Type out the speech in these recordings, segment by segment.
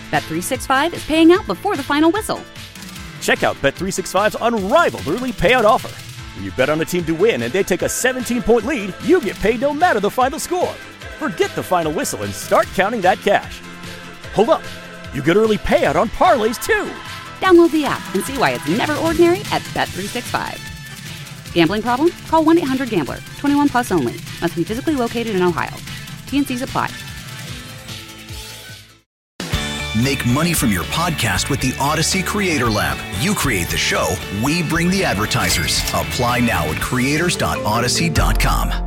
Bet365 is paying out before the final whistle. Check out Bet365's unrivaled early payout offer. When you bet on a team to win and they take a 17-point lead, you get paid no matter the final score. Forget the final whistle and start counting that cash. Hold up. You get early payout on parlays, too. Download the app and see why it's never ordinary at Bet365. Gambling problem? Call 1-800-GAMBLER. 21 plus only. Must be physically located in Ohio. T&Cs apply. Make money from your podcast with the Odyssey Creator Lab. You create the show, we bring the advertisers. Apply now at creators.odyssey.com.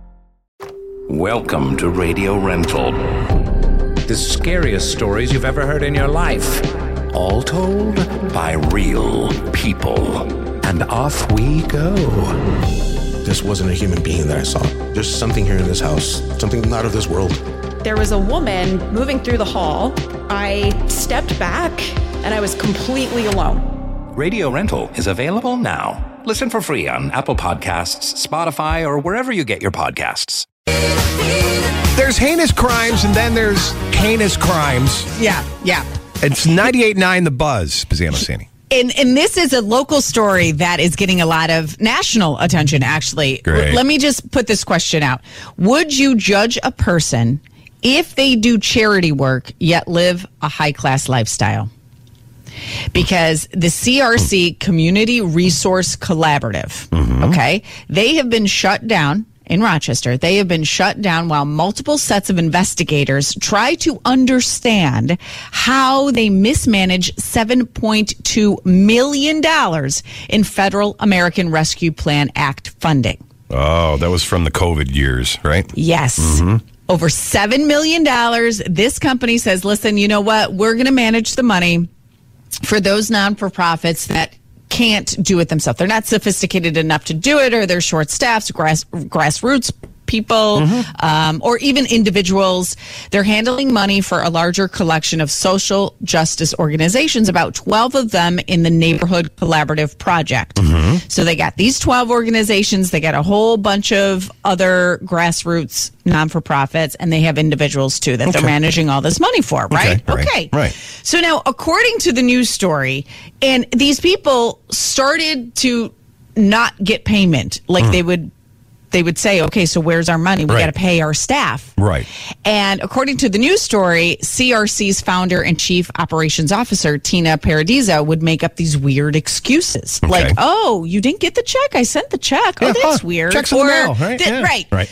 Welcome to Radio Rental. The scariest stories you've ever heard in your life. All told by real people. And off we go. This wasn't a human being that I saw. There's something here in this house, something not of this world. There was a woman moving through the hall. I stepped back and I was completely alone. Radio Rental is available now. Listen for free on Apple Podcasts, Spotify, or wherever you get your podcasts. There's heinous crimes and then there's heinous crimes. Yeah. It's 98.9 The Buzz, Pizzano Sandy. And this is a local story that is getting a lot of national attention, actually. Great. Let me just put this question out. Would you judge a person if they do charity work yet live a high-class lifestyle? Because the CRC Community Resource Collaborative, okay, they have been shut down in Rochester. They have been shut down while multiple sets of investigators try to understand how they mismanaged $7.2 million in federal American Rescue Plan Act funding. Oh, that was from the COVID years, right? Yes. Over $7 million. This company says, listen, you know what? We're going to manage the money for those non-for-profits that can't do it themselves. They're not sophisticated enough to do it, or they're short staffs, grassroots people, or even individuals. They're handling money for a larger collection of social justice organizations, about 12 of them in the Neighborhood Collaborative Project. So they got these 12 organizations, they got a whole bunch of other grassroots non-for-profits, and they have individuals too that they're managing all this money for, right? Right. So now, according to the news story, and these people started to not get payment, like they would say, okay, so where's our money? We got to pay our staff. Right. And according to the news story, CRC's founder and chief operations officer, Tina Paradiso, would make up these weird excuses. Okay. Like, oh, you didn't get the check. I sent the check. Oh, that's weird. Check's in the mail, right? Right.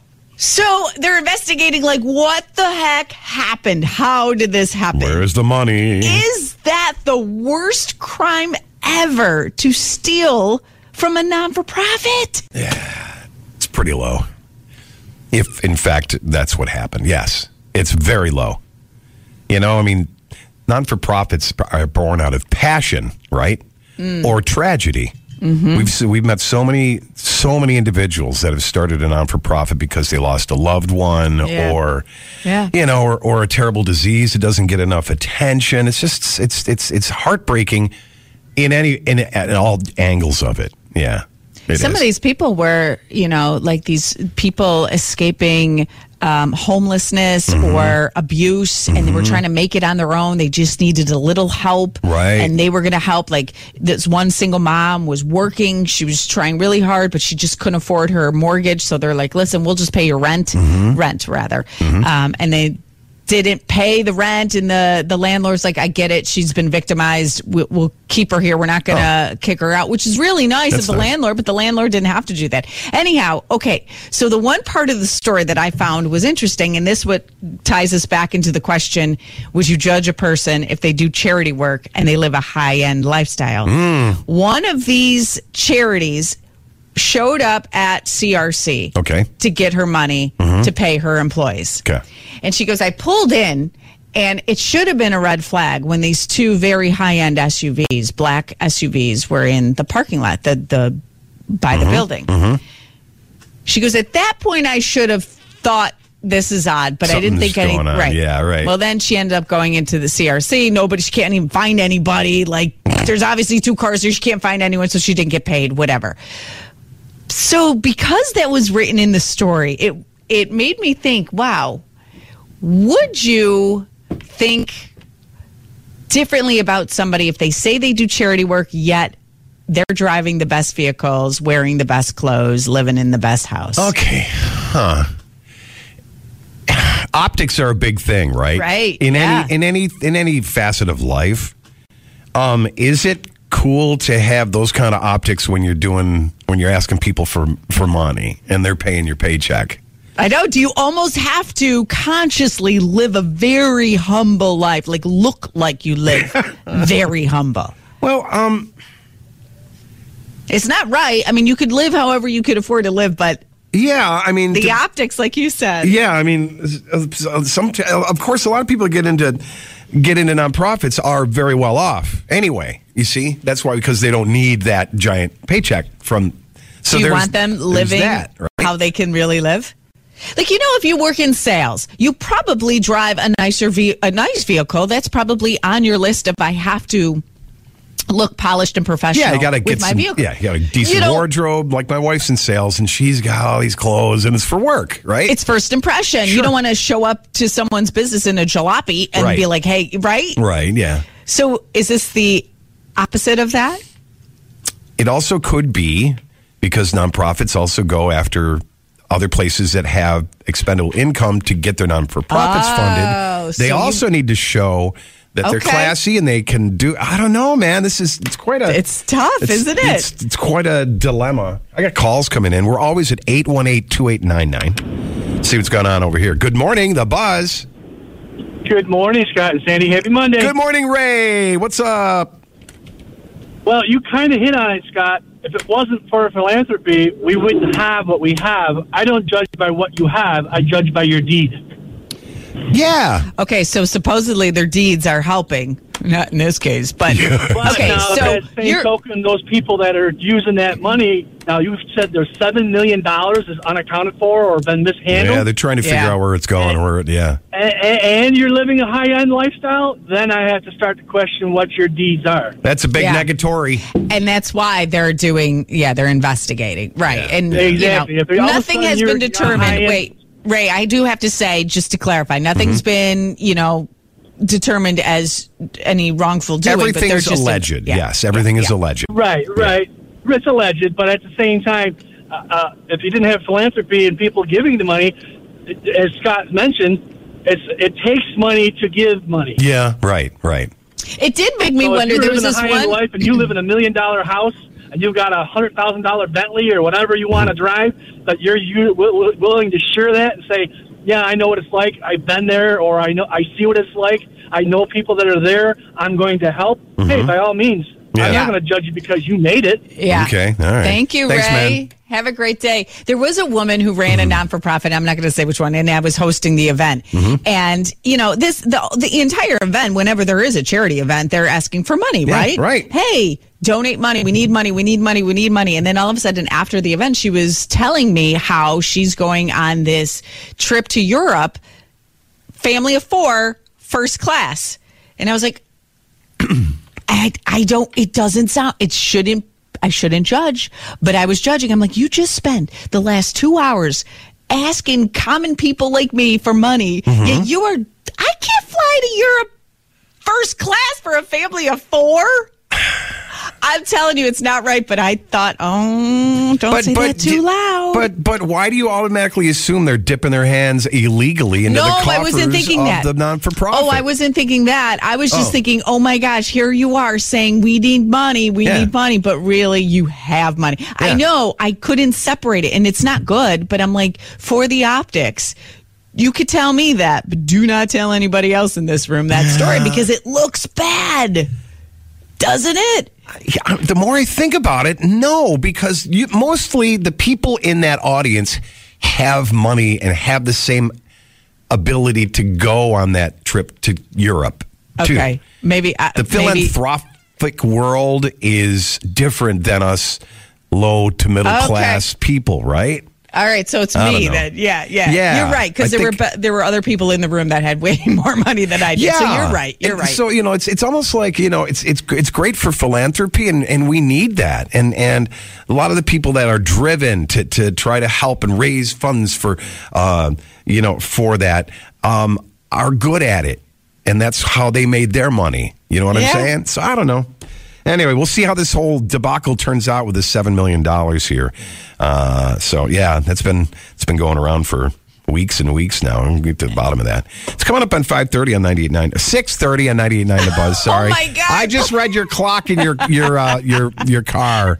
So they're investigating, like, what the heck happened? How did this happen? Where's the money? Is that the worst crime ever, to steal from a non-for-profit? Yeah. It's pretty low. If, in fact, that's what happened. Yes. It's very low. You know, I mean, non-for-profits are born out of passion, right? Or tragedy. We've met so many individuals that have started a non-for-profit because they lost a loved one or you know, or a terrible disease that doesn't get enough attention. It's just it's heartbreaking in all angles of it. Yeah. Some of these people were, you know, like these people escaping homelessness or abuse, and they were trying to make it on their own. They just needed a little help. Right. And they were going to help. Like, this one single mom was working. She was trying really hard, but she just couldn't afford her mortgage. So they're like, listen, we'll just pay your rent. And they didn't pay the rent, and the landlord's like, I get it, she's been victimized, we'll keep her here, we're not gonna kick her out, which is really nice of the landlord, but the landlord didn't have to do that. Anyhow, okay, so the one part of the story that I found was interesting, and this what ties us back into the question, would you judge a person if they do charity work and they live a high-end lifestyle? One of these charities showed up at CRC to get her money to pay her employees. And she goes, I pulled in, and it should have been a red flag when these two very high-end SUVs, black SUVs, were in the parking lot by the building. She goes, at that point, I should have thought, this is odd, but I didn't think any. Right. Yeah, right. Well, then she ended up going into the CRC. She can't even find anybody. Like, there's obviously two cars there. She can't find anyone, so she didn't get paid, whatever. So because that was written in the story, it made me think, wow, would you think differently about somebody if they say they do charity work, yet they're driving the best vehicles, wearing the best clothes, living in the best house? Okay. Optics are a big thing, right? Right. In any facet of life. Is it cool to have those kind of optics when you're asking people for money and they're paying your paycheck? I know. Do you almost have to consciously live a very humble life, like look like you live very humble? Well, it's not right. I mean, you could live however you could afford to live, but yeah, I mean, the optics, like you said. Yeah, I mean, of course, a lot of people get into nonprofits are very well off. Anyway, you see, that's why, because they don't need that giant paycheck from. So do you want them living how they can really live? Like, if you work in sales, you probably drive a nice vehicle. That's probably on your list of I have to look polished and professional. Yeah, you got to get some. vehicle. Yeah, you got a decent wardrobe. Like my wife's in sales, and she's got all these clothes, and it's for work, right? It's first impression. Sure. You don't want to show up to someone's business in a jalopy and be like, "Hey," right? Right. Yeah. So, is this the opposite of that? It also could be because nonprofits also go after other places that have expendable income to get their non-for-profits funded. They also need to show that they're classy and they can do. I don't know, man. It's tough, isn't it? It's quite a dilemma. I got calls coming in. We're always at 818-2899. See what's going on over here. Good morning, The Buzz. Good morning, Scott and Sandy. Happy Monday. Good morning, Ray. What's up? Well, you kind of hit on it, Scott. If it wasn't for philanthropy, we wouldn't have what we have. I don't judge by what you have. I judge by your deed. Yeah. Okay, so supposedly their deeds are helping. Not in this case, but okay. Now, So that same token, those people that are using that money, now you've said there's $7 million is unaccounted for or been mishandled. Yeah, they're trying to figure out where it's going. And you're living a high-end lifestyle, then I have to start to question what your deeds are. That's a big negatory. And that's why they're they're investigating. Right. Yeah. And exactly. Nothing has been determined. Wait, Ray, I do have to say, just to clarify, nothing's been, determined as any wrongful doing. Everything is alleged. Yes, everything is alleged. Right. It's alleged, but at the same time, if you didn't have philanthropy and people giving the money, as Scott mentioned, it takes money to give money. Yeah, right. It did make me wonder. There was this one life, and you live in $1 million house, and you've got a $100,000 Bentley or whatever you want to drive, but you're willing to share that and say, yeah, I know what it's like. I've been there, or I see what it's like. I know people that are there. I'm going to help. Mm-hmm. Hey, by all means. Yeah. I'm not going to judge you because you made it. Yeah. Okay. All right. Thanks, Ray. Man. Have a great day. There was a woman who ran a non-for-profit. I'm not going to say which one, and I was hosting the event. Mm-hmm. And the entire event, whenever there is a charity event, they're asking for money, right? Right. Hey, donate money. We need money. We need money. We need money. And then all of a sudden, after the event, she was telling me how she's going on this trip to Europe, family of 4, first class. And I was like, I shouldn't judge, but I was judging. I'm like, you just spent the last 2 hours asking common people like me for money. Mm-hmm. Yet I can't fly to Europe first class for a family of 4. I'm telling you, it's not right, but I thought, don't say that too loud. But why do you automatically assume they're dipping their hands illegally into the coffers I wasn't thinking of that. The non-for-profit? Oh, I wasn't thinking that. I was just thinking, oh my gosh, here you are saying we need money, need money, but really you have money. Yeah. I know, I couldn't separate it, and it's not good, but I'm like, for the optics, you could tell me that, but do not tell anybody else in this room that story because it looks bad. Doesn't it? Yeah, the more I think about it, no, because mostly the people in that audience have money and have the same ability to go on that trip to Europe. Okay, too. Maybe the philanthropic world is different than us low to middle class people, right? All right, so it's me then. Yeah. You're right, because there were other people in the room that had way more money than I did. Yeah. So you're right. So it's almost like it's great for philanthropy, and we need that. And a lot of the people that are driven to try to help and raise funds for for that are good at it. and that's how they made their money. You know what I'm Yeah. saying? So I don't know. Anyway, we'll see how this whole debacle turns out with the $7 million here. So yeah, it's been going around for weeks and weeks now. I'm going to get to the bottom of that. It's coming up on 5:30 on 98.9, 6:30 on 98.9 The Buzz. Sorry, Oh my God. I just read your clock in your car.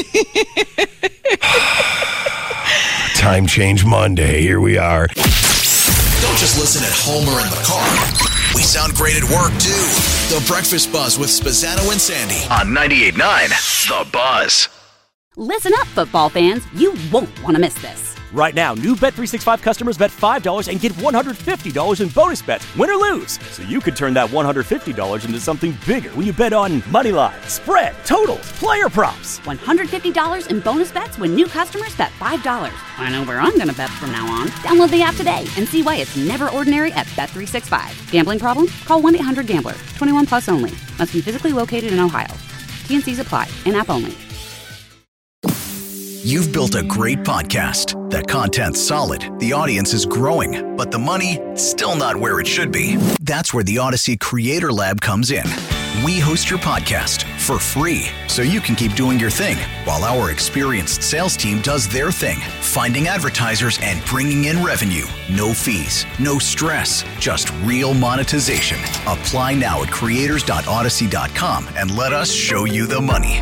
Time change Monday. Here we are. Don't just listen at home or in the car. We sound great at work, too. The Breakfast Buzz with Spazzano and Sandy on 98.9 The Buzz. Listen up, football fans. You won't want to miss this. Right now, new Bet365 customers bet $5 and get $150 in bonus bets, win or lose. So you could turn that $150 into something bigger when you bet on money line, spread, totals, player props. $150 in bonus bets when new customers bet $5. I know where I'm going to bet from now on. Download the app today and see why it's never ordinary at Bet365. Gambling problem? Call 1-800-GAMBLER. 21 plus only. Must be physically located in Ohio. T&Cs apply. In-app only. You've built a great podcast. The content's solid, the audience is growing, but the money, still not where it should be. That's where the Odyssey Creator Lab comes in. We host your podcast for free, so you can keep doing your thing, while our experienced sales team does their thing, finding advertisers and bringing in revenue. No fees, no stress, just real monetization. Apply now at creators.odyssey.com and let us show you the money.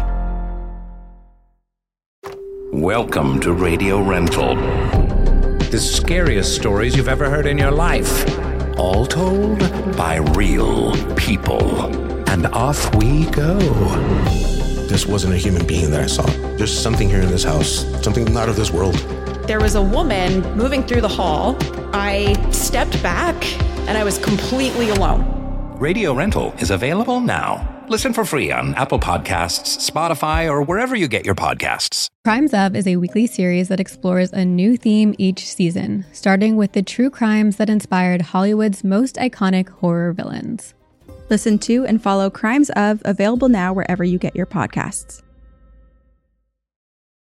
Welcome to Radio Rental. The scariest stories you've ever heard in your life. All told by real people. And off we go. This wasn't a human being that I saw. There's something here in this house, something not of this world. There was a woman moving through the hall. I stepped back and I was completely alone. Radio Rental is available now. Listen for free on Apple Podcasts, Spotify, or wherever you get your podcasts. Crimes Of is a weekly series that explores a new theme each season, starting with the true crimes that inspired Hollywood's most iconic horror villains. Listen to and follow Crimes Of, available now wherever you get your podcasts.